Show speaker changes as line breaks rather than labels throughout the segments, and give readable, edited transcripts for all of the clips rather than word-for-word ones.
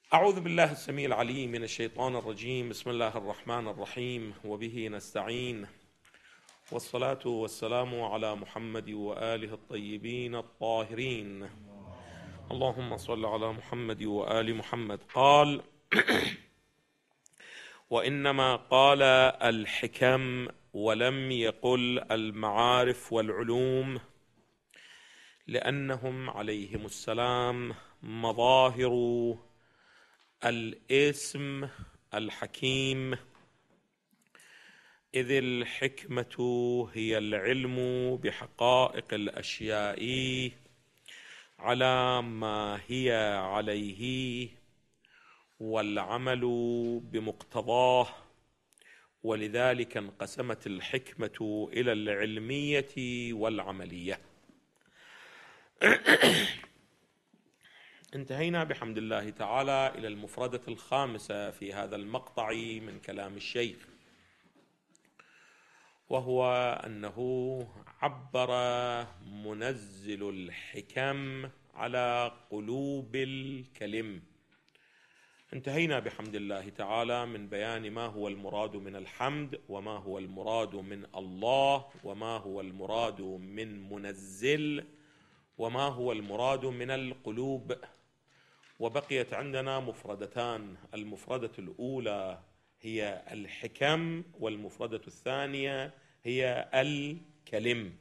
أعوذ بالله السميع العليم من الشيطان الرجيم. بسم الله الرحمن الرحيم، وبه نستعين، والصلاة والسلام على محمد وآله الطيبين الطاهرين. اللهم صل على محمد وآل محمد. قال: وإنما قال الحكم ولم يقل المعارف والعلوم، لأنهم عليهم السلام مظاهر الاسم الحكيم، إذ الحكمة هي العلم بحقائق الأشياء على ما هي عليه والعمل بمقتضاه، ولذلك انقسمت الحكمة إلى العلمية والعملية. انتهينا بحمد الله تعالى إلى المفردة الخامسة في هذا المقطع من كلام الشيخ، وهو أنه عبر منزل الحكم على قلوب الكلم. انتهينا بحمد الله تعالى من بيان ما هو المراد من الحمد، وما هو المراد من الله، وما هو المراد من منزل، وما هو المراد من القلوب. وبقيت عندنا مفردتان: المفردة الأولى هي الحكم، والمفردة الثانية هي الكلم.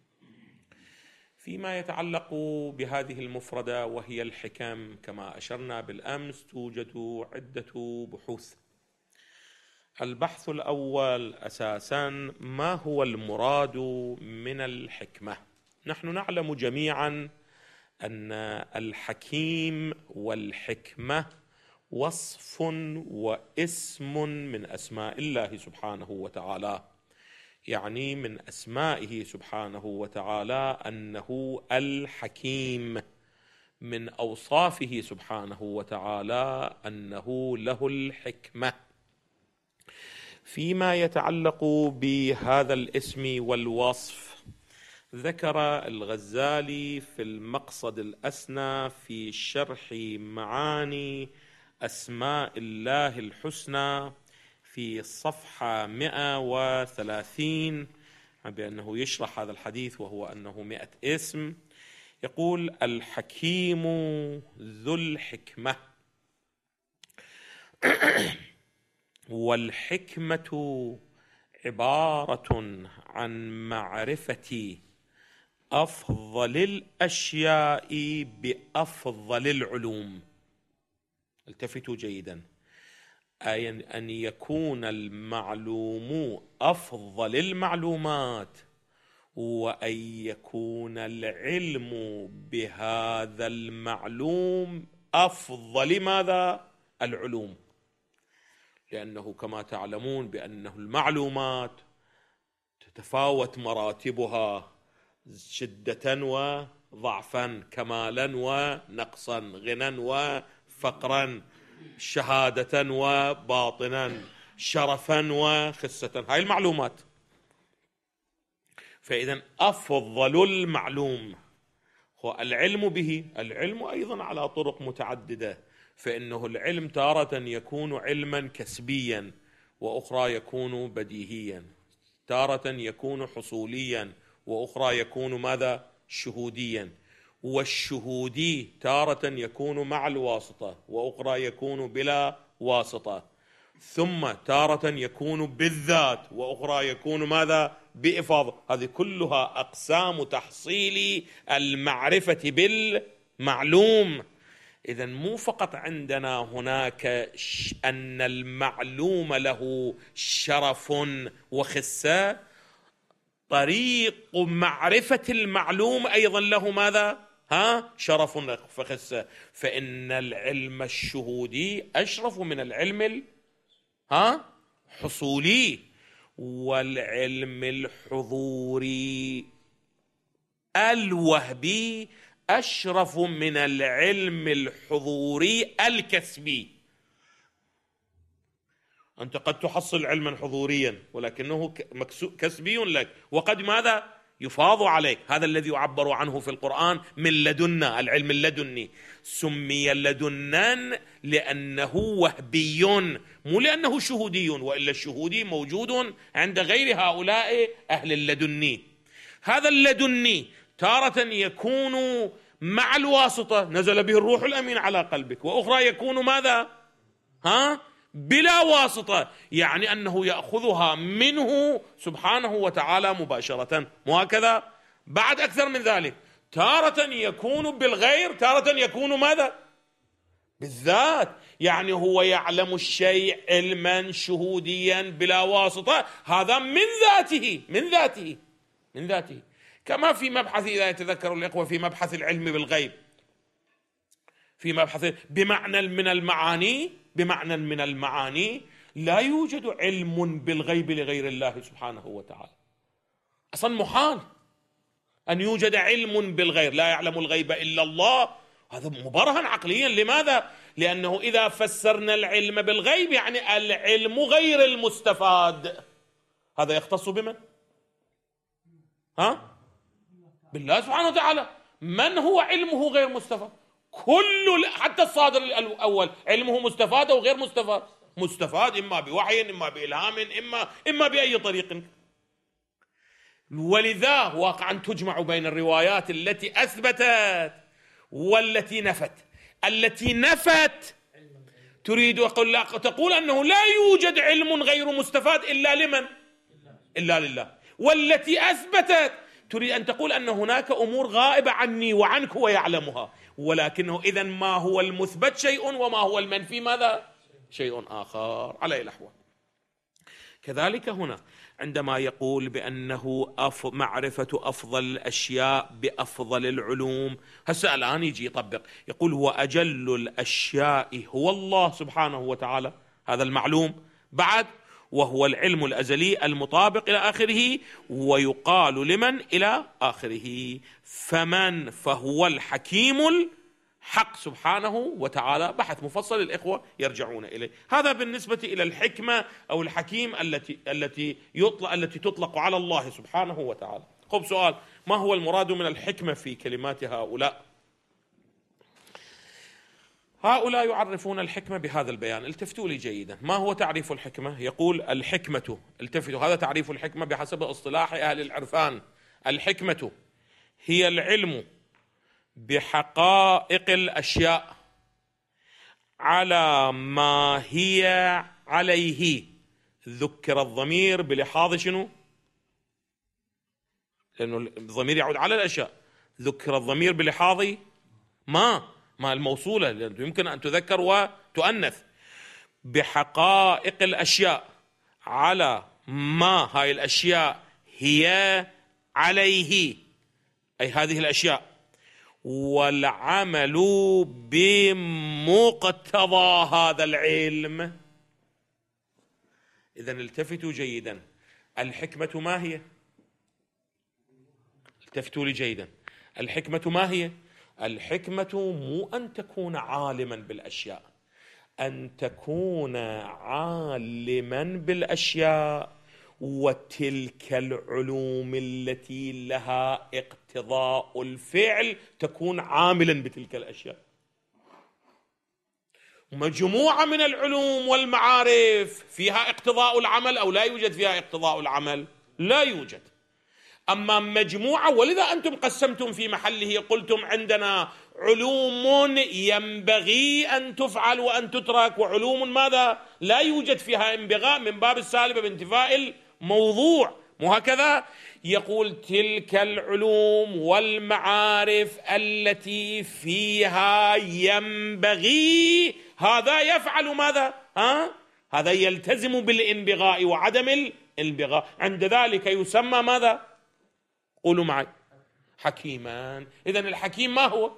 فيما يتعلق بهذه المفردة وهي الحكم، كما أشرنا بالأمس، توجد عدة بحوث. البحث الأول أساساً ما هو المراد من الحكمة. نحن نعلم جميعاً أن الحكيم والحكمة وصف واسم من أسماء الله سبحانه وتعالى، يعني من أسمائه سبحانه وتعالى أنه الحكيم، من أوصافه سبحانه وتعالى أنه له الحكمة. فيما يتعلق بهذا الاسم والوصف، ذكر الغزالي في المقصد الأسنى في شرح معاني أسماء الله الحسنى في صفحة 130 بأنه يشرح هذا الحديث، وهو أنه 100 اسم. يقول: الحكيم ذو الحكمة، والحكمة عبارة عن معرفة أفضل الأشياء بأفضل العلوم. التفتوا جيدا، أي أن يكون المعلوم أفضل المعلومات، وأن يكون العلم بهذا المعلوم أفضل ماذا؟ العلوم. لأنه كما تعلمون بأنه المعلومات تتفاوت مراتبها شدة وضعفا، كمالا ونقصا، غنى وفقرا، شهادة وباطنا، شرفا وخسة. هاي المعلومات. فإذا أفضل المعلوم هو العلم به. العلم أيضا على طرق متعددة، فإنه العلم تارة يكون علما كسبيا، وأخرى يكون بديهيا، تارة يكون حصوليا، وأخرى يكون ماذا؟ شهوديا. والشهودي تارة يكون مع الواسطة، وأخرى يكون بلا واسطة. ثم تارة يكون بالذات، وأخرى يكون ماذا؟ بإفاضة. هذه كلها أقسام تحصيل المعرفة بالمعلوم. إذن مو فقط عندنا هناك أن المعلوم له شرف وخسة، طريق معرفة المعلوم أيضا له ماذا؟ شرف وخسة. فإن العلم الشهودي أشرف من العلم حصولي، والعلم الحضوري الوهبي أشرف من العلم الحضوري الكسبي. أنت قد تحصل علما حضوريا ولكنه كسبي لك، وقد ماذا؟ يفاض عليك. هذا الذي يعبر عنه في القرآن من لدنا، العلم اللدني. سمي لدنا لأنه وهبي، مو لأنه شهودي، وإلا الشهودي موجود عند غير هؤلاء أهل اللدني. هذا اللدني تارة يكون مع الواسطة، نزل به الروح الأمين على قلبك، وأخرى يكون ماذا؟ بلا واسطة، يعني أنه يأخذها منه سبحانه وتعالى مباشرة، مو هكذا؟ بعد أكثر من ذلك، تارة يكون بالغير، تارة يكون ماذا؟ بالذات، يعني هو يعلم الشيء علما شهوديا بلا واسطة، هذا من ذاته من ذاته من ذاته. كما في مبحث، إذا يتذكر الإخوة، في مبحث العلم بالغيب، في مبحث بمعنى من المعاني لا يوجد علم بالغيب لغير الله سبحانه وتعالى. أصلا محال أن يوجد علم بالغير، لا يعلم الغيب إلا الله، هذا مبرهن عقليا. لماذا؟ لأنه إذا فسرنا العلم بالغيب يعني العلم غير المستفاد، هذا يختص بمن؟ بالله سبحانه وتعالى. من هو علمه غير مستفاد؟ حتى الصادر الأول علمه مستفاد أو غير مستفاد؟ مستفاد، إما بوحي، إما بإلهام، إما بأي طريق. ولذا واقعا تجمع بين الروايات التي أثبتت والتي نفت. التي نفت تريد تقول أنه لا يوجد علم غير مستفاد إلا لمن؟ إلا لله. والتي أثبتت تريد أن تقول أن هناك أمور غائبة عني وعنك ويعلمها، ولكنه إذن ما هو المثبت شيء وما هو المنفي ماذا؟ شيء آخر. على أي الأحوال كذلك هنا عندما يقول بأنه معرفة أفضل الأشياء بأفضل العلوم، هسه الآن يجي يطبق، يقول هو أجل الأشياء هو الله سبحانه وتعالى، هذا المعلوم. بعد وهو العلم الأزلي المطابق إلى آخره، ويقال لمن إلى آخره. فمن فهو الحكيم الحق سبحانه وتعالى. بحث مفصل الإخوة يرجعون إليه. هذا بالنسبة إلى الحكمة أو الحكيم التي تطلق على الله سبحانه وتعالى. خب سؤال، ما هو المراد من الحكمة في كلمات هؤلاء؟ هؤلاء يعرفون الحكمة بهذا البيان. التفتوا لي جيدا، ما هو تعريف الحكمة؟ يقول الحكمة، التفتوا، هذا تعريف الحكمة بحسب اصطلاح أهل العرفان. الحكمة هي العلم بحقائق الأشياء على ما هي عليه. ذكر الضمير بلحاظ شنو؟ لأنه الضمير يعود على الأشياء. ذكر الضمير بلحاظ ما الموصولة، لأنه يمكن أن تذكر وتؤنث. بحقائق الأشياء على ما هاي الأشياء هي عليه، أي هذه الأشياء، والعمل بمقتضى هذا العلم. إذن التفتوا جيدا، الحكمة ما هي؟ التفتوا لي جيدا، الحكمة ما هي؟ الحكمة مو أن تكون عالما بالأشياء، أن تكون عالما بالأشياء وتلك العلوم التي لها اقتضاء الفعل تكون عاملا بتلك الأشياء. مجموعة من العلوم والمعارف فيها اقتضاء العمل أو لا يوجد فيها اقتضاء العمل؟ لا يوجد. أما مجموعة، ولذا أنتم قسمتم في محله، قلتم عندنا علوم ينبغي أن تفعل وأن تترك، وعلوم ماذا؟ لا يوجد فيها انبغاء من باب السالبة بانتفاء الموضوع، مو هكذا؟ يقول تلك العلوم والمعارف التي فيها ينبغي، هذا يفعل ماذا؟ هذا يلتزم بالانبغاء وعدم الانبغاء، عند ذلك يسمى ماذا؟ قولوا معي، حكيما. إذن الحكيم ما هو؟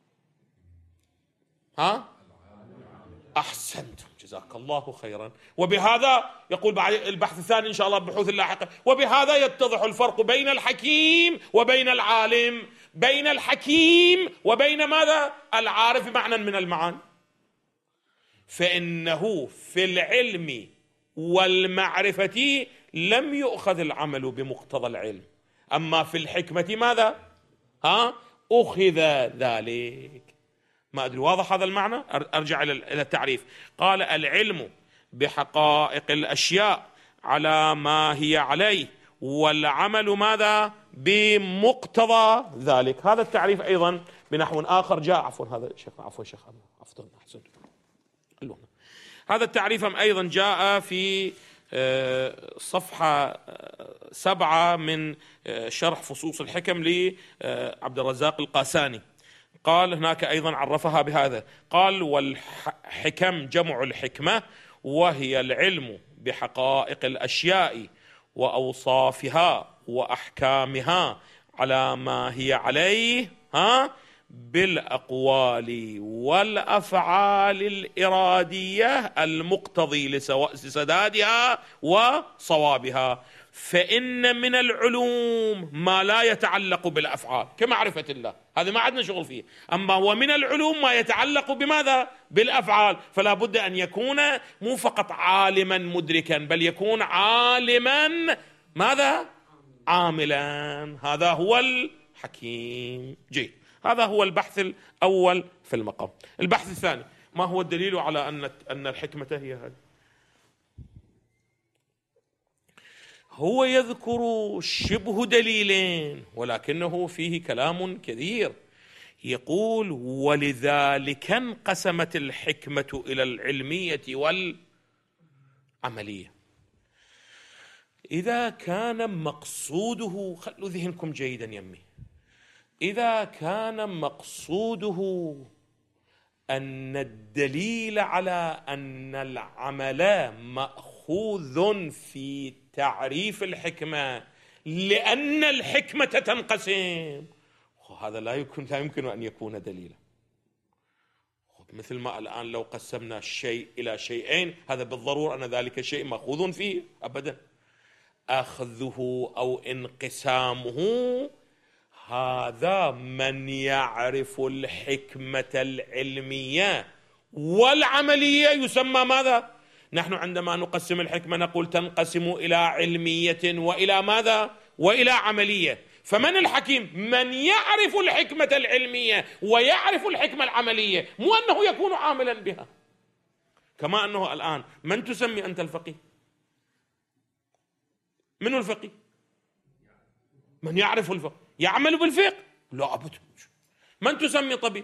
أحسنتم، جزاك الله خيرا. وبهذا يقول بعد البحث الثاني إن شاء الله بحوث اللاحقة، وبهذا يتضح الفرق بين الحكيم وبين العالم، بين الحكيم وبين ماذا؟ العارف، معنى من المعاني. فإنه في العلم والمعرفة لم يؤخذ العمل بمقتضى العلم، أما في الحكمة ماذا؟ أخذ ذلك. ما أدري واضح هذا المعنى؟ أرجع إلى التعريف. قال العلم بحقائق الأشياء على ما هي عليه، والعمل ماذا؟ بمقتضى ذلك. هذا التعريف أيضا بنحو آخر جاء، هذا شيخ، شيخ، هذا التعريف أيضا جاء في صفحة 7 من شرح فصوص الحكم لعبد الرزاق القاساني. قال هناك أيضا عرفها بهذا، قال والحكم جمع الحكمة، وهي العلم بحقائق الأشياء وأوصافها وأحكامها على ما هي عليه بالأقوال والأفعال الإرادية المقتضي لسدادها وصوابها. فإن من العلوم ما لا يتعلق بالأفعال كمعرفة الله، هذا ما عندنا شغل فيه. أما هو من العلوم ما يتعلق بماذا؟ بالأفعال. فلا بد أن يكون مو فقط عالما مدركا، بل يكون عالما ماذا؟ عاملا. هذا هو الحكيم. جيد، هذا هو البحث الأول في المقام. البحث الثاني، ما هو الدليل على أن الحكمة هي هذه؟ هو يذكر شبه دليلين ولكنه فيه كلام كثير. يقول ولذلك انقسمت الحكمة إلى العلمية والعملية. إذا كان مقصوده، خلوا ذهنكم جيدا يمي، إذا كان مقصوده أن الدليل على أن العمل مأخوذ في تعريف الحكمة لأن الحكمة تنقسم، هذا لا يمكن أن يكون دليلا. مثل ما الآن لو قسمنا الشيء إلى شيئين، هذا بالضرورة أن ذلك الشيء مأخوذ فيه؟ أبدا. أخذه أو انقسامه هذا من يعرف الحكمة العلمية والعملية يسمى ماذا؟ نحن عندما نقسم الحكمة نقول تنقسم إلى علمية وإلى ماذا؟ وإلى عملية. فمن الحكيم؟ من يعرف الحكمة العلمية ويعرف الحكمة العملية، مو أنه يكون عاملا بها. كما أنه الآن من تسمي أنت الفقيه؟ من الفقيه؟ من يعرف الفقه يعمل بالفقه؟ لا أبدا. من تسمي طبيب؟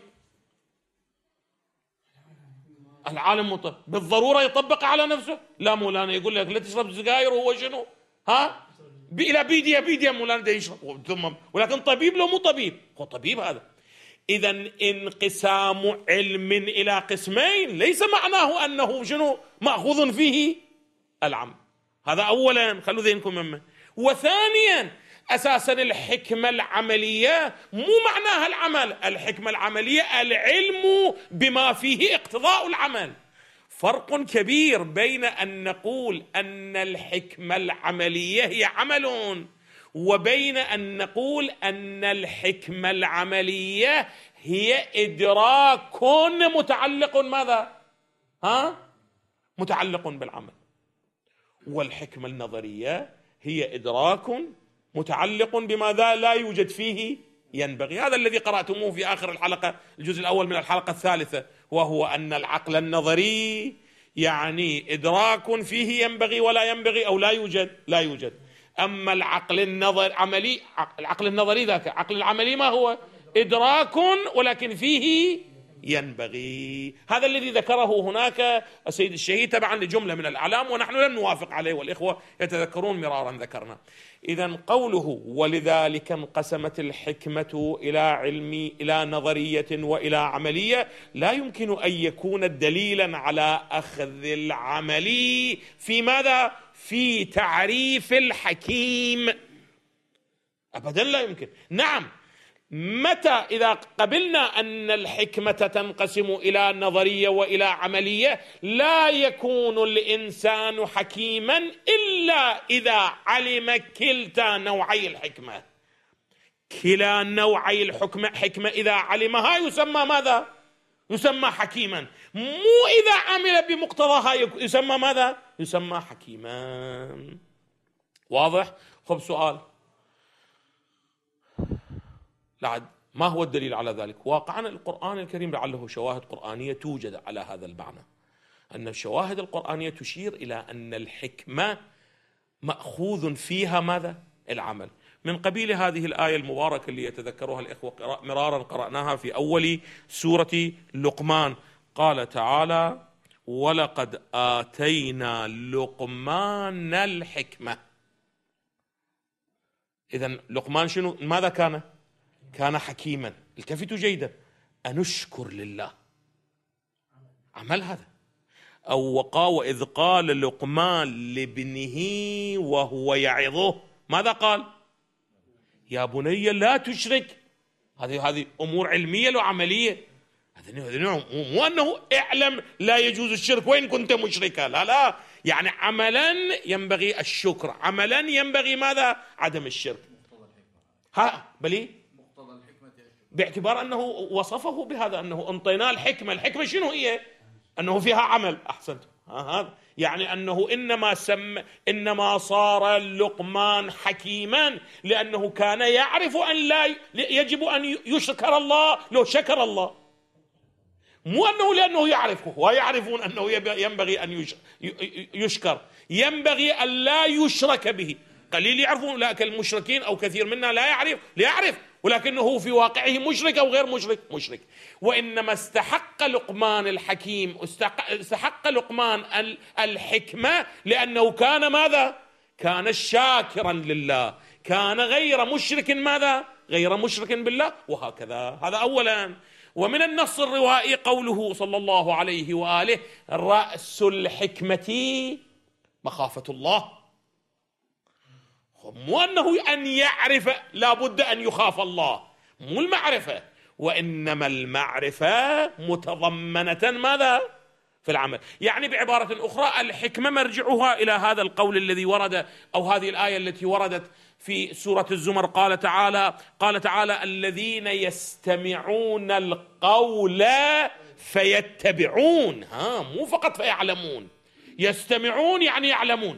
العالم مطبق بالضرورة يطبق على نفسه؟ لا مولانا، يقول لك لا تشرب سجاير وهو شنو؟ إلى بيديا مولانا ده يشرب ثم، ولكن طبيب لو مو طبيب، هو طبيب هذا. إذا انقسام علم إلى قسمين ليس معناه أنه شنو؟ مأخوذ فيه العمل. هذا أولا، خلوا ذهنكم منه. وثانيا أساسا الحكمة العملية مو معناها العمل، الحكمة العملية العلم بما فيه اقتضاء العمل. فرق كبير بين أن نقول أن الحكمة العملية هي عمل، وبين أن نقول أن الحكمة العملية هي إدراك متعلق ماذا؟ متعلق بالعمل. والحكمة النظرية هي إدراك متعلق بماذا لا يوجد فيه ينبغي. هذا الذي قرأتموه في آخر الحلقة، الجزء الأول من الحلقة الثالثة، وهو أن العقل النظري يعني إدراك فيه ينبغي ولا ينبغي أو لا يوجد. أما العقل النظري العقل النظري ذاك، عقل العملي ما هو؟ إدراك ولكن فيه ينبغي. هذا الذي ذكره هناك السيد الشهيد تبعا لجملة من الأعلام، ونحن لم نوافق عليه، والإخوة يتذكرون مرارا ذكرنا. إذن قوله ولذلك انقسمت الحكمة إلى نظرية وإلى عملية لا يمكن أن يكون دليلا على أخذ العملي في ماذا؟ في تعريف الحكيم. أبدا لا يمكن. نعم، متى إذا قبلنا أن الحكمة تنقسم إلى نظرية وإلى عملية حكيم يكون الإنسان حكيما إلا إذا علم كلتا نوعي الحكمة. كلا نوعي الحكمة إذا علمها يسمى ماذا؟ يسمى حكيما. مو إذا عمل بمقتضاها يسمى ماذا؟ يسمى حكيما. واضح؟ خب سؤال، ما هو الدليل على ذلك؟ واقعا القرآن الكريم لعله شواهد قرآنية توجد على هذا المعنى، أن الشواهد القرآنية تشير إلى أن الحكمة مأخوذ فيها ماذا؟ العمل. من قبيل هذه الآية المباركة اللي يتذكرها الإخوة مرارا قرأناها في أول سورة لقمان، قال تعالى: ولقد آتينا لقمان الحكمة. إذن لقمان شنو؟ ماذا كان؟ كان حكيما. التفتوا جيدا، أنشكر لله، عمل هذا. وإذ قال لقمان لابنه وهو يعظه، ماذا قال؟ يا بني لا تشرك. هذه أمور علمية وعملية. مو أنه اعلم لا يجوز الشرك وإن كنت مشركا، لا، يعني عملا ينبغي الشكر، عملا ينبغي ماذا؟ عدم الشرك. بلي باعتبار أنه وصفه بهذا، أنه انطيناه الحكمة. الحكمة شنو هي؟ أنه فيها عمل. أحسنت. هذا يعني أنه إنما صار لقمان حكيما لأنه كان يعرف أن لا يجب أن يشكر الله لو شكر الله، مو أنه لأنه يعرفه، ويعرفون أنه ينبغي أن يشكر، ينبغي أن لا يشرك به. قليل يعرفون، لكن المشركين أو كثير منا لا يعرف، ولكنه في واقعه مشرك أو غير مشرك. وإنما استحق لقمان الحكيم، استحق لقمان الحكمة لأنه كان ماذا؟ كان شاكرا لله، كان غير مشرك ماذا؟ غير مشرك بالله. وهكذا، هذا أولا. ومن النص الروائي قوله صلى الله عليه وآله: رأس الحكمة مخافة الله. مو أنه أن يعرف لابد أن يخاف الله، مو المعرفة، وإنما المعرفة متضمنة ماذا؟ في العمل. يعني بعبارة أخرى، الحكمة مرجعها إلى هذا القول الذي ورد، أو هذه الآية التي وردت في سورة الزمر. قال تعالى: الذين يستمعون القول فيتبعون. مو فقط فيعلمون، يستمعون يعني يعلمون.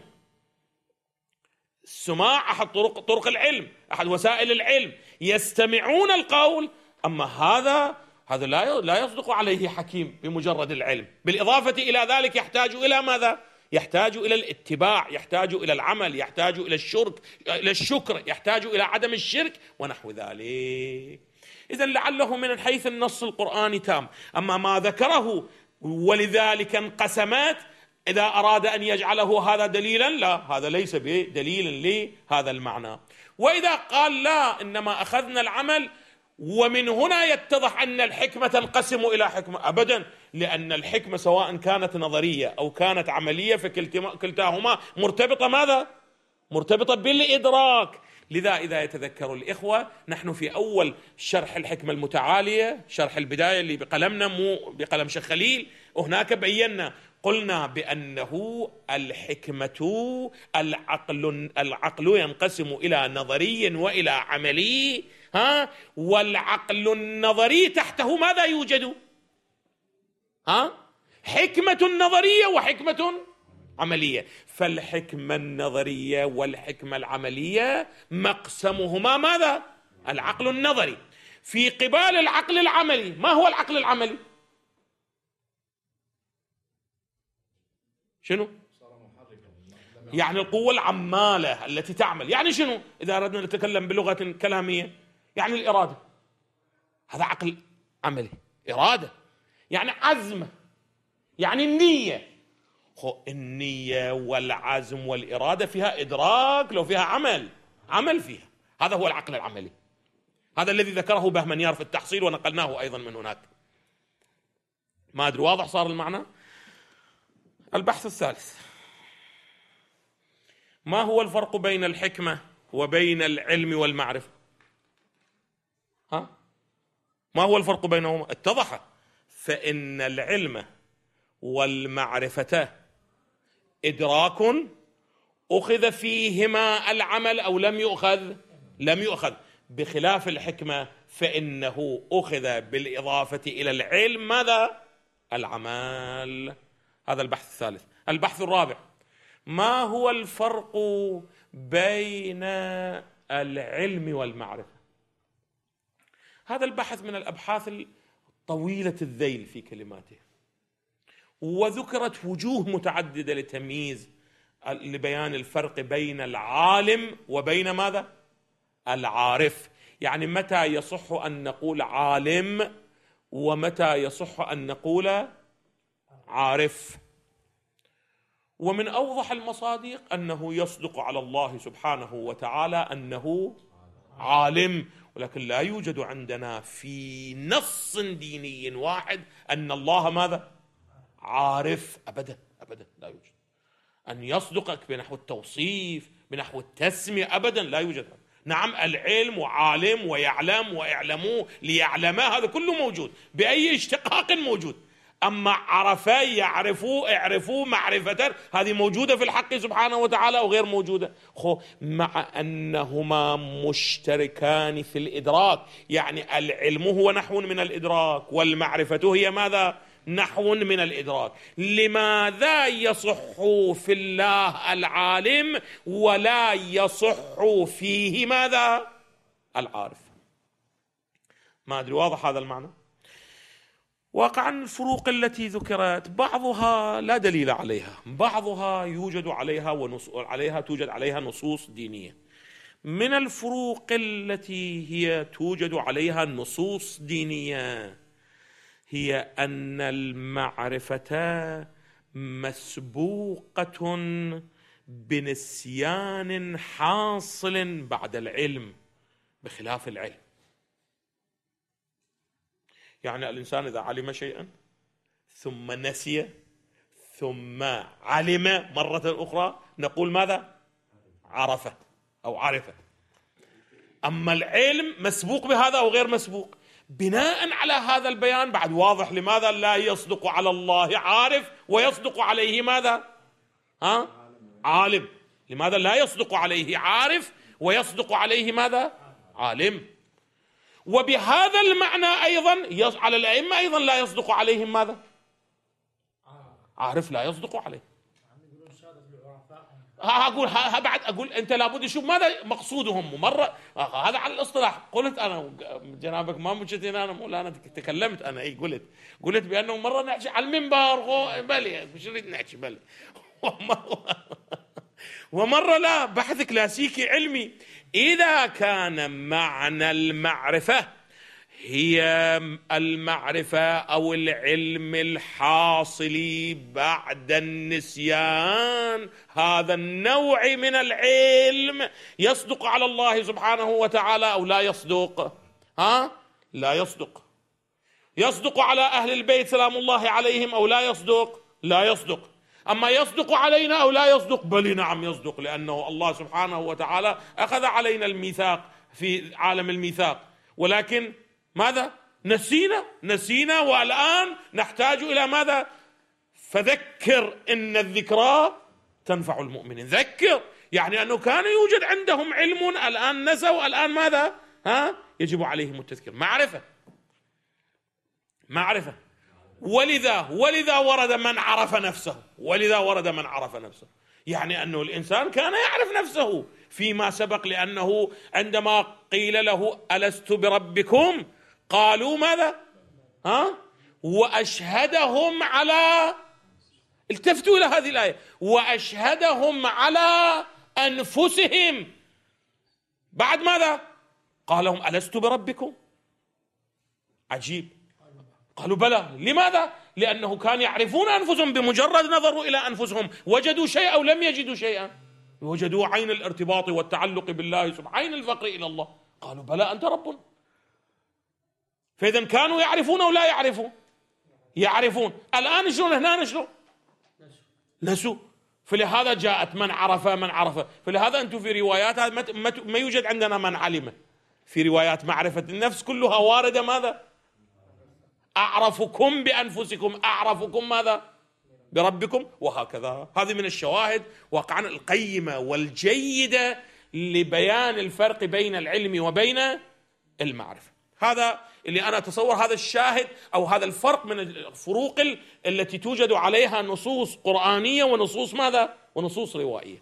السماع أحد طرق العلم، أحد وسائل العلم. يستمعون القول، أما هذا لا يصدق عليه حكيم بمجرد العلم. بالإضافة إلى ذلك يحتاج إلى ماذا؟ يحتاج إلى الاتباع، يحتاج إلى العمل، يحتاج إلى الشكر، يحتاج إلى عدم الشرك ونحو ذلك. إذن لعله من حيث النص القرآني تام. أما ما ذكره ولذلك انقسمت، إذا أراد أن يجعله هذا دليلا، لا، هذا ليس بدليل لهذا المعنى. وإذا قال لا، إنما أخذنا العمل، ومن هنا يتضح أن الحكمة تنقسم إلى حكمة، أبدا، لأن الحكمة سواء كانت نظرية أو كانت عملية فكلتاهما مرتبطة ماذا؟ مرتبطة بالإدراك. لذا إذا يتذكر الإخوة، نحن في أول شرح الحكمة المتعالية، شرح البداية اللي بقلمنا مو بقلم شيخ خليل، وهناك بينا قلنا بأنه الحكمة العقل ينقسم إلى نظري وإلى عملي. والعقل النظري تحته ماذا يوجد؟ حكمة نظرية وحكمة عملية. فالحكمة النظرية والحكمة العملية مقسمهما ماذا؟ العقل النظري. في قبال العقل العملي، ما هو العقل العملي؟ شنو؟ يعني القوة العمالة التي تعمل. يعني شنو؟ إذا أردنا نتكلم بلغة كلامية، يعني الإرادة. هذا عقل عملي. إرادة يعني عزم، يعني النية. النية والعزم والإرادة فيها إدراك، لو فيها عمل فيها. هذا هو العقل العملي. هذا الذي ذكره بهمنيار في التحصيل، ونقلناه أيضا من هناك. ما أدري واضح صار المعنى؟ البحث الثالث: ما هو الفرق بين الحكمة وبين العلم والمعرفة؟ ما هو الفرق بينهما؟ اتضح. فإن العلم والمعرفة إدراك أخذ فيهما العمل أو لم يؤخذ، بخلاف الحكمة فإنه أخذ بالإضافة إلى العلم ماذا؟ العمل. هذا البحث الثالث. البحث الرابع: ما هو الفرق بين العلم والمعرفة؟ هذا البحث من الأبحاث الطويلة الذيل في كلماته، وذكرت وجوه متعددة لتمييز لبيان الفرق بين العالم وبين ماذا؟ العارف. يعني متى يصح أن نقول عالم ومتى يصح أن نقول عارف. ومن أوضح المصادق أنه يصدق على الله سبحانه وتعالى أنه عالم، ولكن لا يوجد عندنا في نص ديني واحد أن الله ماذا؟ عارف. أبدا أبدا لا يوجد. أن يصدقك بنحو التوصيف بنحو التسمية أبدا لا يوجد. نعم العلم وعالم ويعلم وإعلموا ليعلم هذا كله موجود بأي اشتقاق موجود، أما عرفا يعرفوا اعرفوا معرفة هذه موجودة في الحق سبحانه وتعالى وغير موجودة، مع أنهما مشتركان في الإدراك. يعني العلم هو نحو من الإدراك والمعرفة هي ماذا؟ نحو من الإدراك. لماذا يصح في الله العالم ولا يصح فيه ماذا؟ العارف. ما أدري واضح هذا المعنى؟ واقعا الفروق التي ذكرت بعضها لا دليل عليها، بعضها يوجد عليها توجد عليها نصوص دينية. من الفروق التي هي توجد عليها نصوص دينية هي أن المعرفة مسبوقة بنسيان حاصل بعد العلم بخلاف العلم. يعني الإنسان إذا علم شيئا ثم نسي ثم علم مرة أخرى نقول ماذا؟ عرفه أو عرفه. أما العلم مسبوق بهذا أو غير مسبوق. بناء على هذا البيان بعد واضح لماذا لا يصدق على الله عارف ويصدق عليه ماذا؟ عالم. لماذا لا يصدق عليه عارف ويصدق عليه ماذا؟ عالم. وبهذا المعنى أيضا على الأئمة أيضا لا يصدق عليهم ماذا؟ عارف لا يصدق عليه. أقول أنت لابد تشوف ماذا مقصودهم. مرة هذا على الاصطلاح. قلت أنا جنابك ما مشيتين أنا مولانا تكلمت أنا قلت بأنه مرة نحكي على المنبر بلي مش نريد نحكي بلي ومرة لا بحث كلاسيكي علمي. إذا كان معنى المعرفة هي المعرفة أو العلم الحاصل بعد النسيان، هذا النوع من العلم يصدق على الله سبحانه وتعالى أو لا يصدق؟ لا يصدق. يصدق على أهل البيت سلام الله عليهم أو لا يصدق؟ لا يصدق. أما يصدق علينا أو لا يصدق؟ بل نعم يصدق، لأنه الله سبحانه وتعالى أخذ علينا الميثاق في عالم الميثاق، ولكن ماذا؟ نسينا والآن نحتاج إلى ماذا؟ فذكر إن الذكرى تنفع المؤمنين. ذكر يعني أنه كان يوجد عندهم علم الآن نسوا، الآن ماذا؟ يجب عليهم التذكير. معرفة. ولذا ورد من عرف نفسه. يعني أنه الإنسان كان يعرف نفسه فيما سبق، لأنه عندما قيل له ألست بربكم قالوا ماذا؟ وأشهدهم على، التفتوا إلى هذه الآية، وأشهدهم على أنفسهم. بعد ماذا؟ قال لهم ألست بربكم؟ عجيب. قالوا بلى. لماذا؟ لأنه كان يعرفون أنفسهم، بمجرد نظروا إلى أنفسهم وجدوا شيئا أو لم يجدوا شيئا، وجدوا عين الارتباط والتعلق بالله سبحانه، عين الفقر إلى الله. قالوا بلى أنت ربنا. فإذا كانوا يعرفون أو لا يعرفون. الآن شلون؟ هنا شلون؟ نسوا. فلهذا جاءت من عرف. فلهذا أنتم في روايات ما يوجد عندنا من علم. في روايات معرفة النفس كلها واردة ماذا؟ أعرفكم بأنفسكم، أعرفكم ماذا؟ بربكم، وهكذا. هذه من الشواهد واقعا القيمة والجيدة لبيان الفرق بين العلم وبين المعرفة. هذا اللي أنا أتصور هذا الشاهد أو هذا الفرق من الفروق التي توجد عليها نصوص قرآنية ونصوص ماذا؟ ونصوص روائية.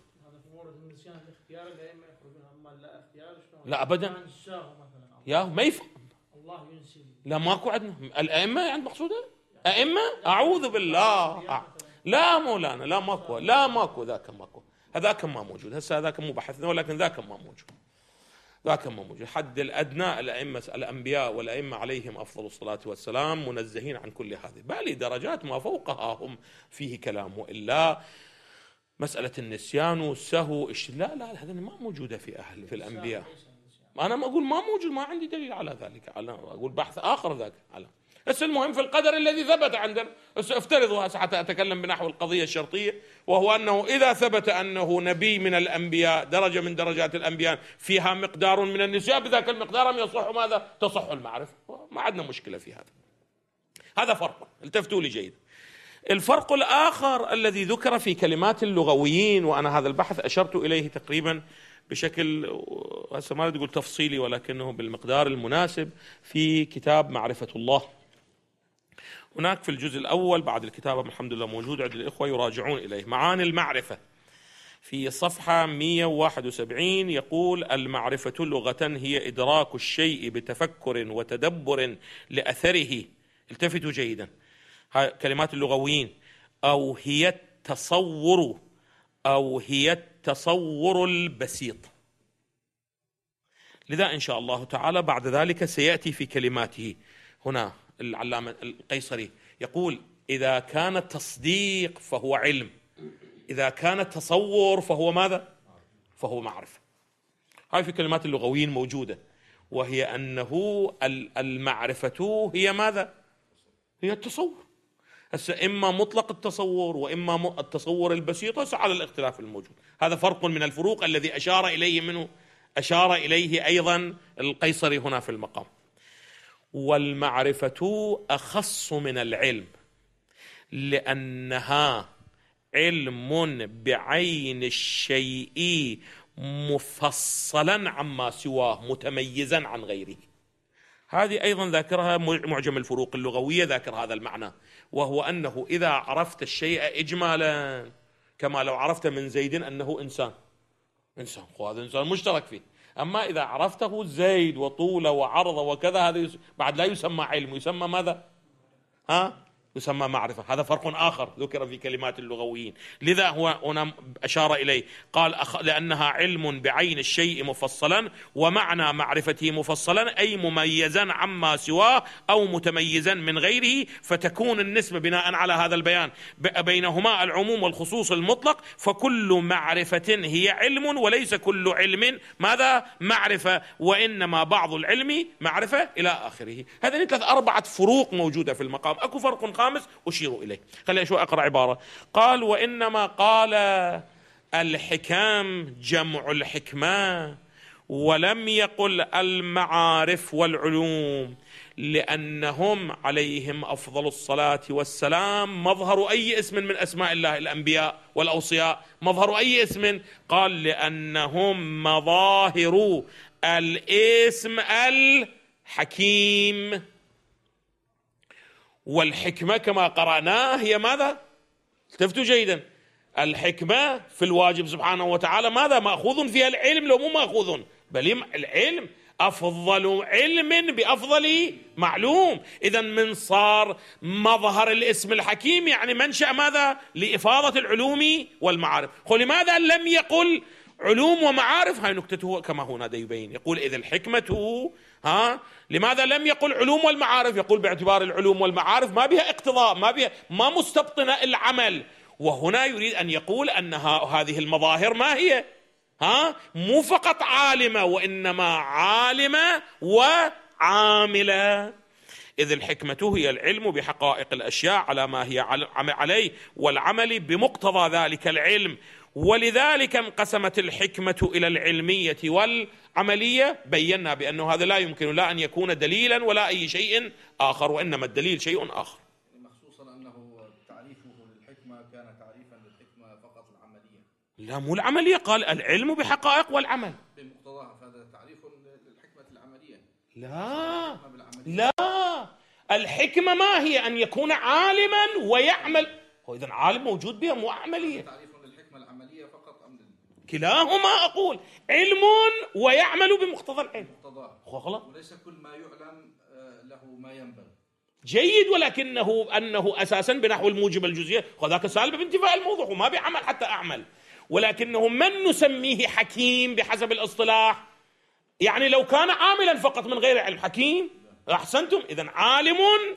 لا أبدا. يا ما يفهم لا ماكو عندنا الأئمة يعني مقصودة أئمة، أعوذ بالله. لا مولانا، لا ماكو، لا ماكو، ذاك ماكو، هذاك ما موجود. هسه هذاك مو بحثنا، ولكن ذاك ما موجود، ذاك ما موجود. حد الأدنى الأئمة الأنبياء والأئمة عليهم أفضل الصلاة والسلام منزهين عن كل هذه، بل درجات ما فوقها هم فيه كلام. وإلا مسألة النسيان والسهو لا لا، هذا ما موجودة في الأنبياء. أنا ما أقول ما موجود، ما عندي دليل على ذلك، أقول بحث آخر ذاك على. بس المهم في القدر الذي ثبت عندنا. افترضوا حتى أتكلم بنحو القضية الشرطية، وهو أنه إذا ثبت أنه نبي من الأنبياء، درجة من درجات الأنبياء فيها مقدار من النسيان، بذاك المقدار هم يصح ماذا؟ تصح المعرفة. ما عندنا مشكلة في هذا. هذا فرق، التفتوا لي جيد. الفرق الآخر الذي ذكر في كلمات اللغويين، وأنا هذا البحث أشرت إليه تقريبا بشكل هسه ما أقول تفصيلي ولكنه بالمقدار المناسب في كتاب معرفة الله. هناك في الجزء الأول بعد الكتاب الحمد لله موجود عند الإخوة يراجعون إليه، معاني المعرفة في صفحة 171 يقول: المعرفة لغة هي إدراك الشيء بتفكر وتدبر لأثره. التفتوا جيدا، هاي كلمات اللغويين. أو هي التصور، أو هي التصور البسيط. لذا إن شاء الله تعالى بعد ذلك سيأتي في كلماته. هنا العلامة القيصري يقول: إذا كان التصديق فهو علم، إذا كان التصور فهو ماذا؟ فهو معرفة. هاي في كلمات اللغويين موجودة، وهي أنه المعرفة هي ماذا؟ هي التصور. هسه إما مطلق التصور وإما التصور البسيط، هسه على الاختلاف الموجود. هذا فرق من الفروق الذي أشار إليه أيضا القيصري هنا في المقام. والمعرفة أخص من العلم، لأنها علم بعين الشيء مفصلا عما سواه متميزا عن غيره. هذه أيضا ذاكرها معجم الفروق اللغوية، ذاكر هذا المعنى، وهو أنه إذا عرفت الشيء إجمالا، كما لو عرفت من زيد أنه إنسان، وهذا إنسان مشترك فيه. أما إذا عرفته زيد وطوله وعرضه وكذا، هذا بعد لا يسمى علم، يسمى ماذا؟ يسمى معرفة. هذا فرق آخر ذكر في كلمات اللغويين. لذا هو هنا أشار إليه، قال لأنها علم بعين الشيء مفصلا، ومعنى معرفته مفصلا أي مميزا عما سواه أو متميزا من غيره، فتكون النسبة بناء على هذا البيان بينهما العموم والخصوص المطلق. فكل معرفة هي علم، وليس كل علم ماذا؟ معرفة، وإنما بعض العلم معرفة، إلى آخره. هذه 3-4 فروق موجودة في المقام. أكو فرق خامس أشير إليه. خلينا شو أقرأ عبارة. قال: وإنما قال الحكام جمع الحكمة، ولم يقل المعارف والعلوم، لأنهم عليهم أفضل الصلاة والسلام مظهر أي اسم من أسماء الله الأنبياء والأوصياء. مظهر أي اسم؟ قال: لأنهم مظاهر الاسم الحكيم. والحكمة كما قرأناه هي ماذا؟ التفتوا جيدا. الحكمة في الواجب سبحانه وتعالى ماذا؟ مأخوذ فيها العلم، لو مو مأخوذ، بل العلم أفضل علم بأفضل معلوم. إذا من صار مظهر الاسم الحكيم يعني منشأ ماذا؟ لإفاضة العلوم والمعارف. لماذا لم يقل علوم ومعارف؟ هاي نكتته كما هنا يبين. يقول: إذا الحكمة لماذا لم يقل علوم والمعارف؟ يقول باعتبار العلوم والمعارف ما بها اقتضاء، ما مستبطنة العمل. وهنا يريد أن يقول أن هذه المظاهر ما هي؟ مو فقط عالمة، وإنما عالمة وعاملة. إذ الحكمة هي العلم بحقائق الأشياء على ما هي عليه، والعمل بمقتضى ذلك العلم. ولذلك انقسمت الحكمة إلى العلمية والعملية. بينا بأنه هذا لا يمكن لا أن يكون دليلا ولا أي شيء آخر، وإنما الدليل شيء آخر.
مخصوصا أنه تعريفه للحكمة كان تعريفا للحكمة فقط العملية،
لا مو العملية، قال العلم بحقائق والعمل
بمقتضاها، فهذا تعريف للحكمة العملية.
لا الحكمة ما هي؟ أن يكون عالما ويعمل. إذن عالم موجود بها، مو عملية.
تعريف للحكمة العملية فقط أم
كلاهما؟ أقول علم ويعمل بمقتضى العلم،
وليس كل ما يعلم له ما ينبغي.
جيد، ولكنه أنه أساسا بنحو الموجب الجزئية، وذاك سالب بانتفاء الموضوع وما بعمل حتى أعمل، ولكنه من نسميه حكيم بحسب الاصطلاح؟ يعني لو كان عاملا فقط من غير علم حكيم، أحسنتم، إذن عالم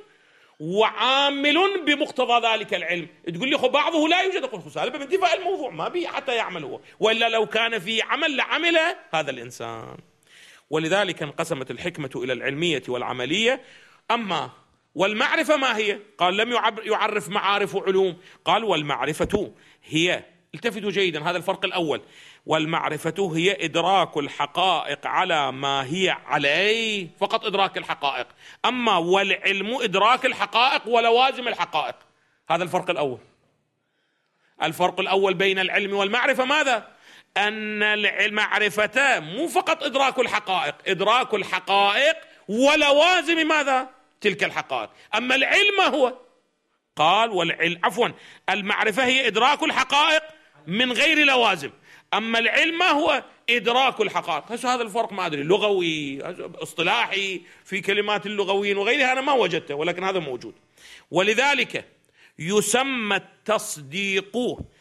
وعامل بمقتضى ذلك العلم. تقول لي بعضه لا يوجد، أقول سالب بانتفاء الموضوع ما به حتى يعمل هو، وإلا لو كان في عمل لعمل هذا الإنسان. ولذلك انقسمت الحكمة إلى العلمية والعملية. أما والمعرفة ما هي؟ قال لم يعرف معارف وعلوم، قال والمعرفة هي، التفتوا جيدا هذا الفرق الأول، والمعرفة هي إدراك الحقائق على ما هي عليه، فقط إدراك الحقائق. أما والعلم إدراك الحقائق ولوازم الحقائق. هذا الفرق الأول. الفرق الأول بين العلم والمعرفة ماذا؟ أن المعرفة مو فقط إدراك الحقائق، إدراك الحقائق ولوازم ماذا؟ تلك الحقائق. أما العلم هو، قال والعلم المعرفة هي إدراك الحقائق من غير لوازم، أما العلم هو إدراك الحقائق. هذا الفرق ما أدري لغوي اصطلاحي في كلمات اللغويين وغيرها أنا ما وجدته، ولكن هذا موجود. ولذلك يسمى التصديق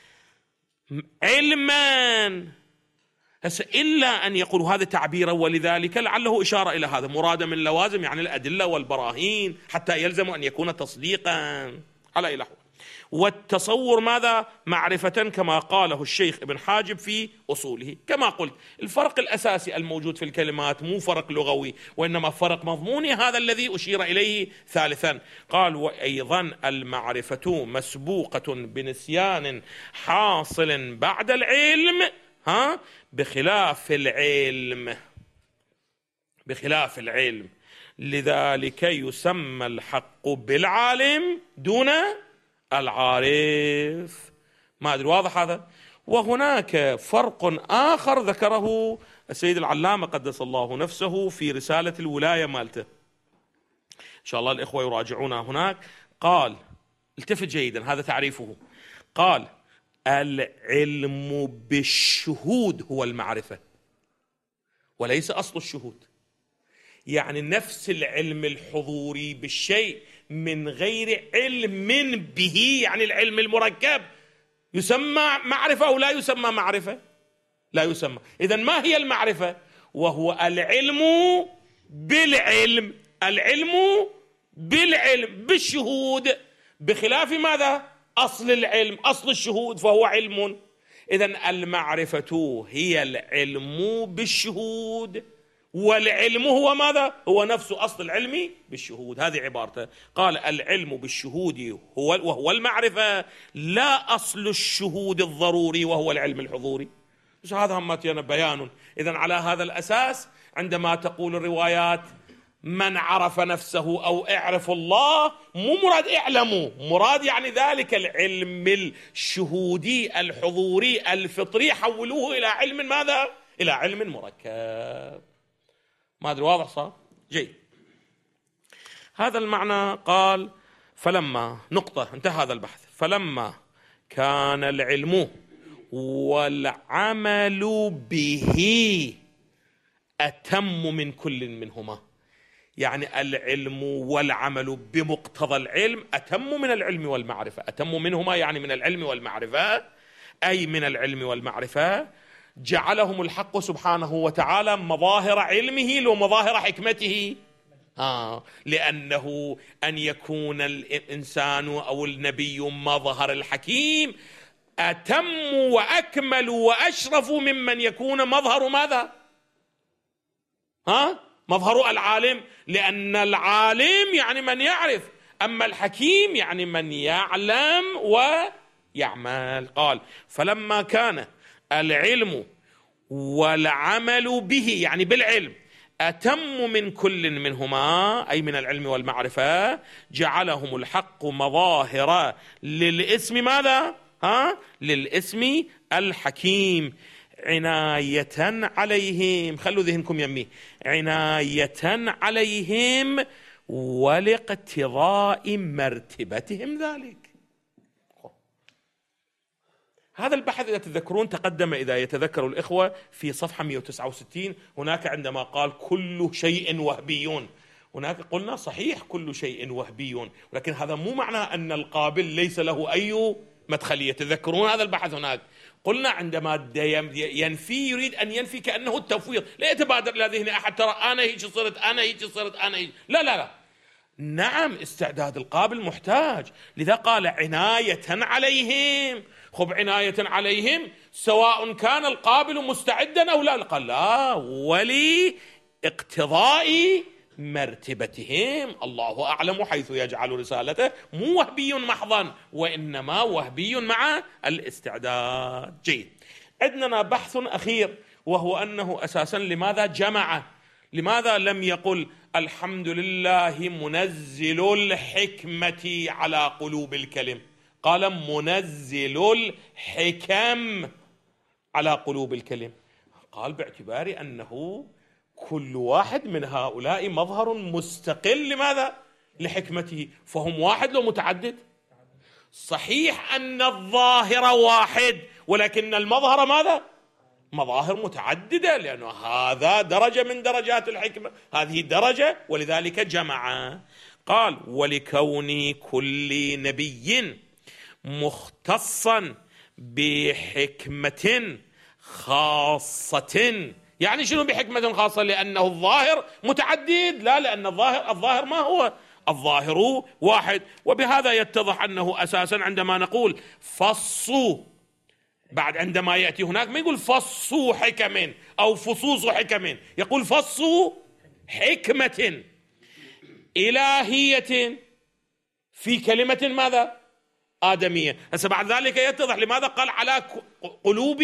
علما، إلا أن يقولوا هذا تعبيرا، ولذلك لعله إشارة إلى هذا مرادا من لوازم، يعني الأدلة والبراهين حتى يلزم أن يكون تصديقا على إله. والتصور ماذا؟ معرفة، كما قاله الشيخ ابن حاجب في أصوله. كما قلت الفرق الأساسي الموجود في الكلمات مو فرق لغوي، وإنما فرق مضموني، هذا الذي أشير إليه ثالثا. قال وأيضا المعرفة مسبوقة بنسيان حاصل بعد العلم، بخلاف العلم، لذلك يسمى الحق بالعالم دون العارف. ما أدري واضح هذا؟ وهناك فرق آخر ذكره السيد العلامة قدس الله نفسه في رسالة الولاية مالته، إن شاء الله الإخوة يراجعونها هناك. قال، التفت جيدا هذا تعريفه، قال العلم بالشهود هو المعرفة وليس أصل الشهود. يعني نفس العلم الحضوري بالشيء من غير علم به، يعني العلم المركب يسمى معرفة أو لا يسمى معرفة؟ لا يسمى. إذن ما هي المعرفة؟ وهو العلم بالعلم، العلم بالعلم بالشهود، بخلاف ماذا؟ أصل العلم، أصل الشهود فهو علم. إذن المعرفة هي العلم بالشهود، والعلم هو ماذا؟ هو نفس أصل العلم بالشهود. هذه عبارته. قال العلم بالشهود وهو المعرفة، لا أصل الشهود الضروري وهو العلم الحضوري. هذا همتنا بيان. إذن على هذا الأساس عندما تقول الروايات من عرف نفسه أو اعرف الله، مو مراد اعلموا، مراد يعني ذلك العلم الشهودي الحضوري الفطري حولوه إلى علم ماذا؟ إلى علم مركب. ما أدري واضح صار؟ جيد. هذا المعنى. قال فلما نقطة انتهى هذا البحث، فلما كان العلم والعمل به أتم من كل منهما، يعني العلم والعمل بمقتضى العلم أتم من العلم والمعرفة. أتم منهما يعني من العلم والمعرفة، أي من العلم والمعرفة جعلهم الحق سبحانه وتعالى مظاهر علمه ومظاهر حكمته. لأنه أن يكون الإنسان أو النبي مظهر الحكيم أتم وأكمل وأشرف ممن يكون مظهر ماذا؟ مظهر العالم، لأن العالم يعني من يعرف، أما الحكيم يعني من يعلم ويعمل. قال فلما كان العلم والعمل به يعني بالعلم أتم من كل منهما، أي من العلم والمعرفة، جعلهم الحق مظاهر للاسم ماذا؟ للاسم الحكيم، عناية عليهم. خلوا ذهنكم يمي، عناية عليهم ولاقتضاء مرتبتهم ذلك. هذا البحث إذا تذكرون تقدم، إذا يتذكر الإخوة، في صفحة 169 هناك عندما قال كل شيء وهبيون، هناك قلنا صحيح كل شيء وهبي، ولكن هذا مو معناه أن القابل ليس له أي مدخلية. تذكرون هذا البحث هناك، قلنا عندما ينفي يريد أن ينفي كأنه التفويض، لا يتبادر إلى ذهن أحد ترى أنا هيك صرت، أنا هيك صرت، أنا هيك. لا لا لا، نعم استعداد القابل محتاج، لذا قال عناية عليهم. خب عناية عليهم سواء كان القابل مستعدا أو لا، قال لا، ولإقتضاء مرتبتهم. الله أعلم حيث يجعل رسالته، مو وهبي محضا، وإنما وهبي مع الاستعداد. جيد. عندنا بحث أخير، وهو أنه أساسا لماذا جمع؟ لماذا لم يقل الحمد لله منزل الحكمة على قلوب الكلم، قال منزل الحكم على قلوب الكلم؟ قال باعتبار أنه كل واحد من هؤلاء مظهر مستقل لماذا؟ لحكمته. فهم واحد لو متعدد؟ صحيح أن الظاهر واحد، ولكن المظهر ماذا؟ مظاهر متعددة، لأنه هذا درجة من درجات الحكمة، هذه درجة، ولذلك جمع. قال ولكون كل نبي مختصا بحكمة خاصة. يعني شنو بحكمة خاصة؟ لأنه الظاهر متعدد؟ لا، لأن الظاهر ما هو؟ الظاهر واحد. وبهذا يتضح أنه أساسا عندما نقول فصوا، بعد عندما يأتي هناك ما يقول فصوا حكم أو فصوص حكم، يقول فصوا حكمة إلهية في كلمة ماذا؟ آدمية. هسه بعد ذلك يتضح لماذا قال على قلوب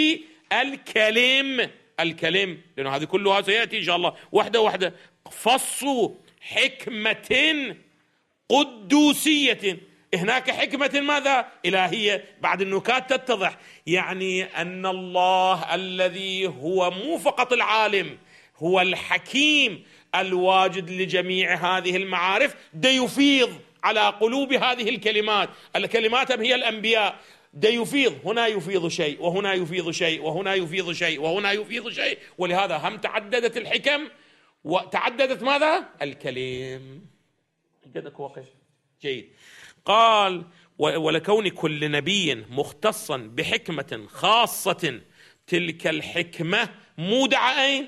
الكلم، لأنه هذه كلها سيأتي إن شاء الله واحدة واحدة. فصوا حكمة قدوسية، هناك حكمة ماذا؟ إلهية. بعد النكات تتضح، يعني أن الله الذي هو مو فقط العالم، هو الحكيم الواجد لجميع هذه المعارف، يفيض على قلوب هذه الكلمات هي الأنبياء، يفيض، هنا يفيض شيء وهنا يفيض شيء وهنا يفيض شيء وهنا يفيض شيء، ولهذا هم تعددت الحكم وتعددت ماذا؟ الكلم. جيد. قال ولكون كل نبي مختصا بحكمة خاصة، تلك الحكمة مودعة أين؟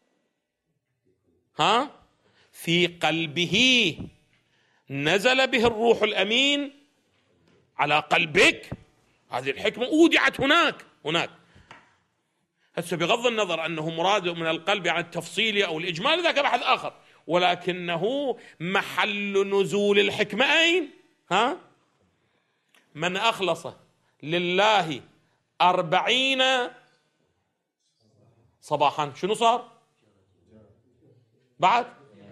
في قلبه، نزل به الروح الأمين على قلبك. هذه الحكمة أودعت هناك. هسه بغض النظر أنه مراد من القلب يعني التفصيلي أو الإجمالي، ذاك بحث آخر، ولكنه محل نزول الحكمة أين؟ من أخلص لله 40 صباحا شنو صار؟ بعد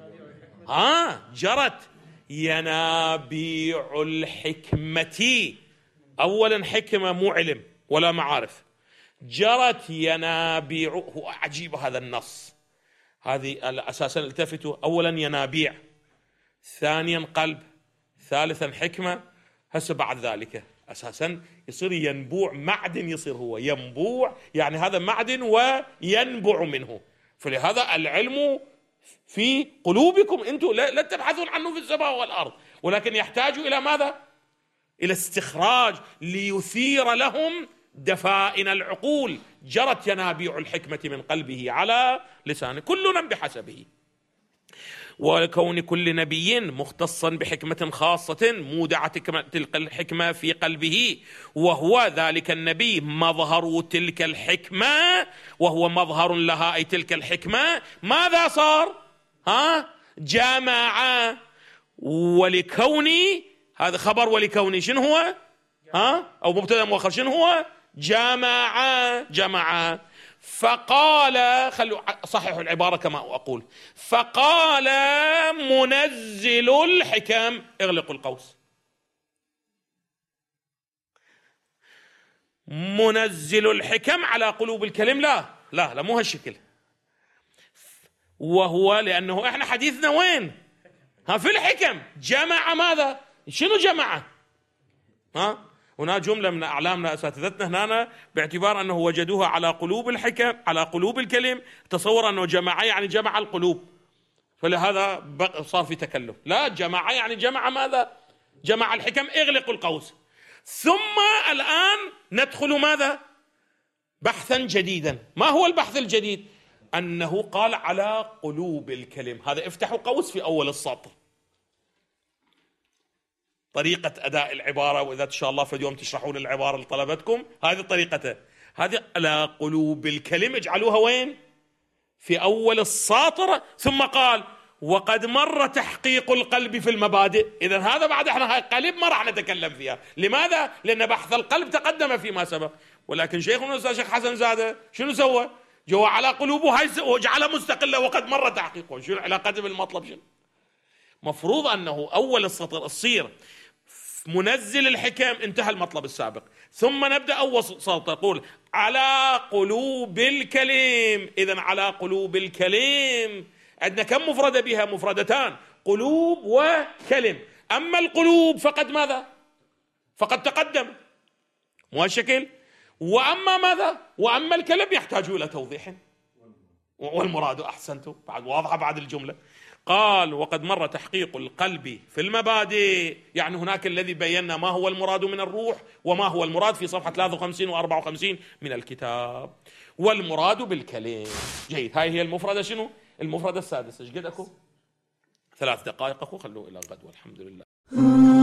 جرت ينابيع الحكمة. أولا حكمة مو علم ولا معارف، جرت ينابيع. هو عجيب هذا النص، هذه أساسا التفتوا، أولا ينابيع، ثانيا قلب، ثالثا حكمة. هسه بعد ذلك أساسا يصير ينبوع، معدن يصير هو ينبوع، يعني هذا معدن وينبع منه. فلهذا العلم في قلوبكم، أنتم لا تبحثون عنه في السماء والأرض، ولكن يحتاج إلى ماذا؟ إلى استخراج ليثير لهم دفائن العقول. جرت ينابيع الحكمة من قلبه على لسانه، كلنا بحسبه. وكون كل نبي مختصا بحكمة خاصة، مودعة تلك الحكمة في قلبه، وهو ذلك النبي مظهر تلك الحكمة، وهو مظهر لها أي تلك الحكمة. ماذا صار؟ جمع. ولكوني، هذا خبر ولكوني شنو هو؟ أو مبتدأ مؤخر شنو هو؟ جمع. فقال، خلوا صححوا العبارة كما أقول، فقال منزل الحكم، اغلقوا القوس، منزل الحكم على قلوب الكلم. لا مو هالشكل. وهو لأنه احنا حديثنا وين؟ في الحكم. جمع ماذا؟ شنو جمع؟ هنا جملة من أعلامنا أساتذتنا هنا باعتبار أنه وجدوها على قلوب الحكم، على قلوب الكلم، تصور أنه جمع يعني جمع القلوب. فلهذا صار في تكلف. لا، جمع يعني جمع ماذا؟ جمع الحكم. اغلقوا القوس. ثم الآن ندخل ماذا؟ بحثا جديدا. ما هو البحث الجديد؟ أنه قال على قلوب الكلم. هذا افتحوا قوس في أول السطر. طريقة أداء العبارة، وإذا إن شاء الله في اليوم تشرحون العبارة لطلبتكم، هذه طريقته. هذه على قلوب الكلم اجعلوها وين؟ في أول السطر. ثم قال وقد مر تحقيق القلب في المبادئ. إذا هذا بعد احنا قلب ما راح نتكلم فيها. لماذا؟ لأن بحث القلب تقدم فيما سبق. ولكن شيخنا الأستاذ شيخ حسن زادة شنو سوى؟ جوا على قلوبه هاي وجعلها مستقلة وقد مر تحقيقه. شنو علاقته بالمطلب؟ شنو مفروض أنه أول السطر الصير منزل الحكم، انتهى المطلب السابق، ثم نبدأ أول سطر تقول على قلوب الكلم. إذن على قلوب الكلم عندنا كم مفردة بها؟ مفردتان، قلوب وكلم. أما القلوب فقد ماذا؟ فقد تقدم، مو هالشكل. وأما ماذا؟ وأما الكلم يحتاج إلى توضيح. والمراد أحسنتم، بعد واضحة بعد الجملة. قال وقد مر تحقيق القلب في المبادئ، يعني هناك الذي بينا ما هو المراد من الروح وما هو المراد في صفحة 53 و54 من الكتاب. والمراد بالكلم. جيد، هاي هي المفردة. شنو المفردة السادسة؟ ايش قد اكو؟ 3 دقائق اخو، خلوه الى غد والحمد لله.